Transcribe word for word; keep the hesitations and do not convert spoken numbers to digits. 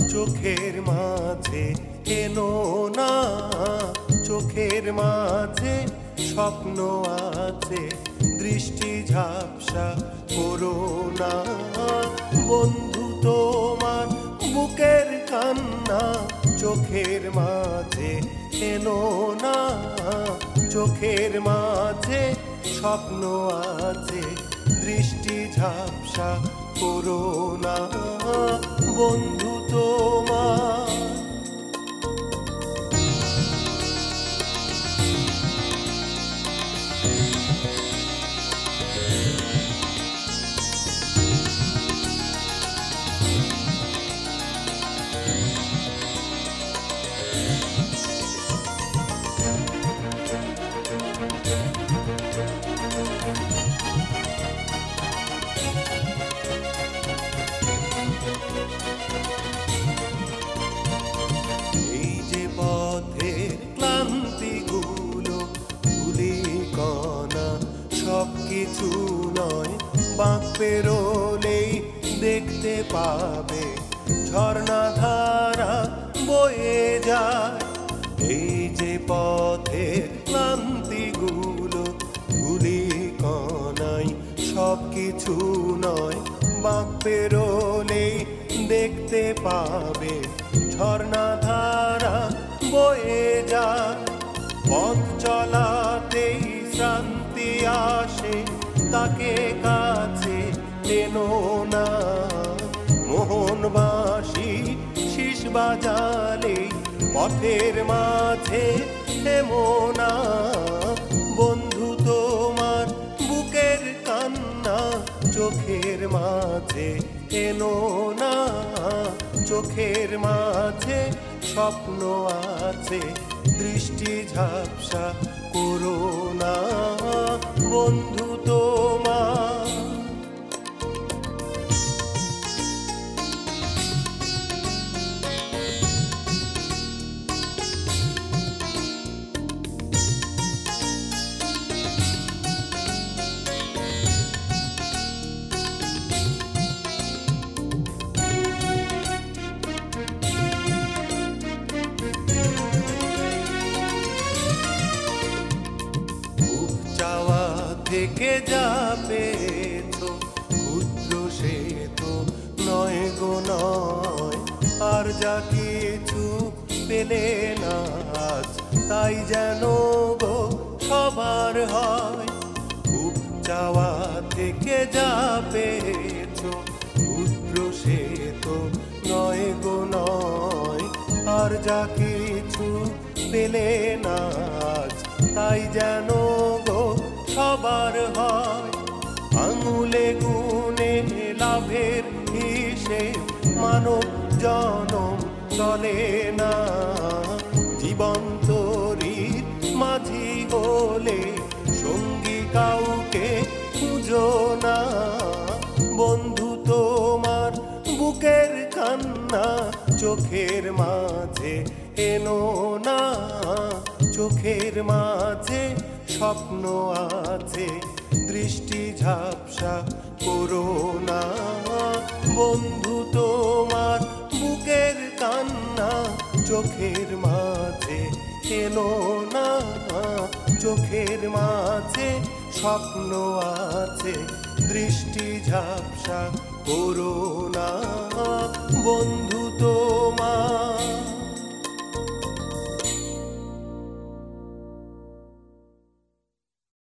চোখের মাঝে এনো না, চোখের মাঝে স্বপ্ন আছে, দৃষ্টি ঝাপসা করো না। বন্ধু তোমার বুকের কান্না চোখের মাঝে এনো না, চোখের মাঝে স্বপ্ন আছে, দৃষ্টি ঝাপসা করো না। বন্ধু তোমার এই যে পথের ক্লান্তিগুলো ধুলি কণা সবকিছু নয়, বাঁক পেরোলেই দেখতে পাবে ঝর্ণা ধারা বয়ে যায়। এই যে পথের ক্লান্তিগুলো ধুলি কণাই সবকিছু নয়, বাঁক পেরোলেই দেখতে পাবে ঝর্ণা ধারা বয়ে যায়। পথ চলাতেই শান্তি আসে, তাকে কাছে টেনো না। মোহনবাসী শীষ বাজালে পথের মাঝে থেমো না। বন্ধু তোমার বুকের কান্না চোখের মাঝে এনো না, চোখের মাঝে স্বপ্ন আছে, দৃষ্টি ঝাপসা করো না। বন্ধু তোমার থেকে যা পেয়েছো ক্ষুদ্র সে তো নয় গো নয়, আর যা কিছু পেলে না আজ তাই যেন গো সবার হয়। খুব চাওয়া থেকে যা পেয়েছো ক্ষুদ্র সে তো নয় গো নয়, আর যা কিছু পেলে না আজ তাই যেন গো সবার হয়। আঙুলে গুনে লাভের হিসেব মানব জনম চলে না, জীবন তরির মাঝি হলে সঙ্গী কাউকে খুঁজো না। বন্ধু তোমার বুকের কান্না চোখের মাঝে এনো না, চোখের মাঝে স্বপ্ন আছে, দৃষ্টি ঝাপসা করো না। বন্ধু তোমার বুকের কান্না চোখের মাঝে এনো না, চোখের মাঝে স্বপ্ন আছে, দৃষ্টি ঝাপসা করো না। বন্ধু তোমার